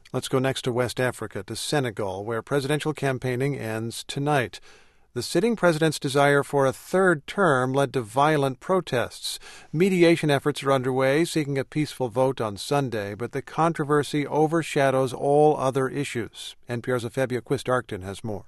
Let's go next to West Africa, to Senegal, where presidential campaigning ends tonight. The sitting president's desire for a third term led to violent protests. Mediation efforts are underway, seeking a peaceful vote on Sunday, but the controversy overshadows all other issues. NPR's Afebia Quist-Arcton has more.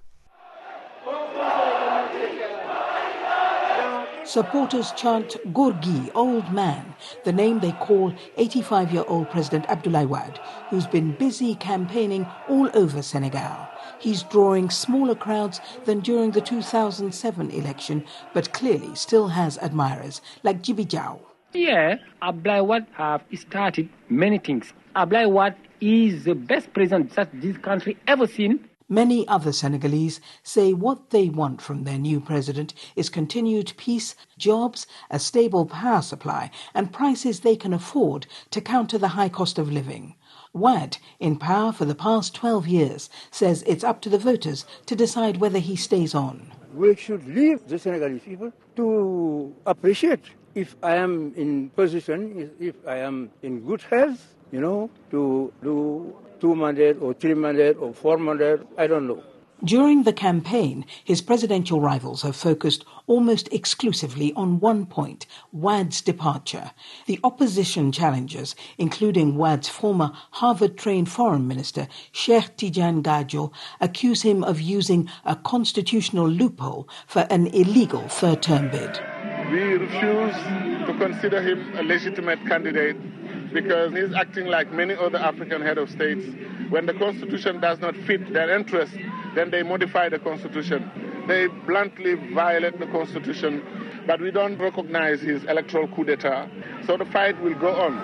Supporters chant Gorgui, old man, the name they call 85-year-old President Abdoulaye Wade, who's been busy campaigning all over Senegal. He's drawing smaller crowds than during the 2007 election, but clearly still has admirers, like Djibi Diaw. Yeah, Abdoulaye Wade have started many things. Abdoulaye Wade is the best president that this country ever seen. Many other Senegalese say what they want from their new president is continued peace, jobs, a stable power supply, and prices they can afford to counter the high cost of living. Wade, in power for the past 12 years, says it's up to the voters to decide whether he stays on. We should leave the Senegalese people to appreciate if I am in position, if I am in good health, to do 2 mandates or 3 mandates or 4 mandates, I don't know. During the campaign, his presidential rivals have focused almost exclusively on one point, Wade's departure. The opposition challengers, including Wade's former Harvard-trained foreign minister, Cheikh Tidiane Gadio, accuse him of using a constitutional loophole for an illegal third-term bid. We refuse to consider him a legitimate candidate because he's acting like many other African head of states. When the constitution does not fit their interests, then they modify the constitution. They bluntly violate the constitution, but we don't recognize his electoral coup d'etat. So the fight will go on.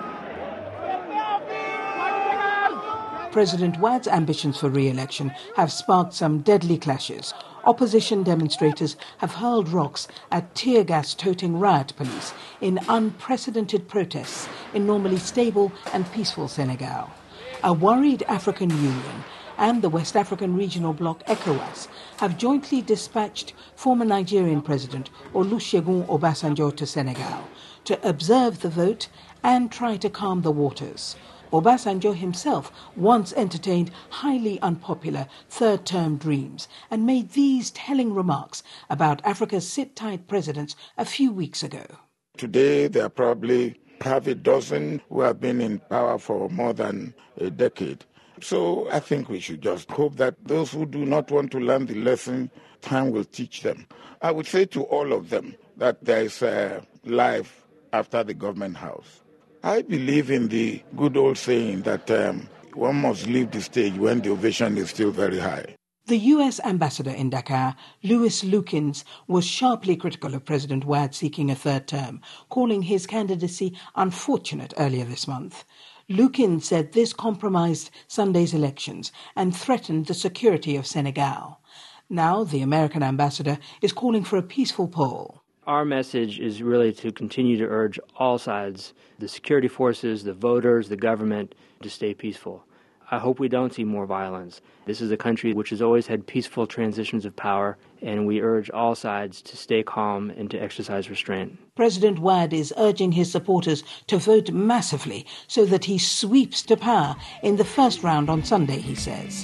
President Wade's ambitions for re-election have sparked some deadly clashes. Opposition demonstrators have hurled rocks at tear gas-toting riot police in unprecedented protests in normally stable and peaceful Senegal. A worried African Union and the West African regional bloc ECOWAS have jointly dispatched former Nigerian President Olusegun Obasanjo to Senegal to observe the vote and try to calm the waters. Obasanjo himself once entertained highly unpopular third-term dreams and made these telling remarks about Africa's sit-tight presidents a few weeks ago. Today, there are probably half a dozen who have been in power for more than a decade. So I think we should just hope that those who do not want to learn the lesson, time will teach them. I would say to all of them that there is a life after the government house. I believe in the good old saying that one must leave the stage when the ovation is still very high. The U.S. ambassador in Dakar, Louis Lukens, was sharply critical of President Wade seeking a third term, calling his candidacy unfortunate earlier this month. Lukens said this compromised Sunday's elections and threatened the security of Senegal. Now the American ambassador is calling for a peaceful poll. Our message is really to continue to urge all sides, the security forces, the voters, the government, to stay peaceful. I hope we don't see more violence. This is a country which has always had peaceful transitions of power, and we urge all sides to stay calm and to exercise restraint. President Wade is urging his supporters to vote massively so that he sweeps to power in the first round on Sunday, he says.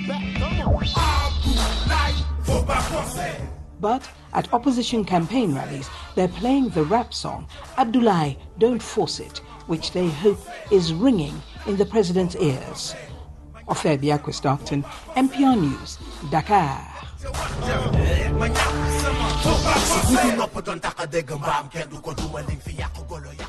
But at opposition campaign rallies, they're playing the rap song, Abdoulaye, Don't Force It, which they hope is ringing in the president's ears. Afebia Quist-Arcton, NPR News, Dakar.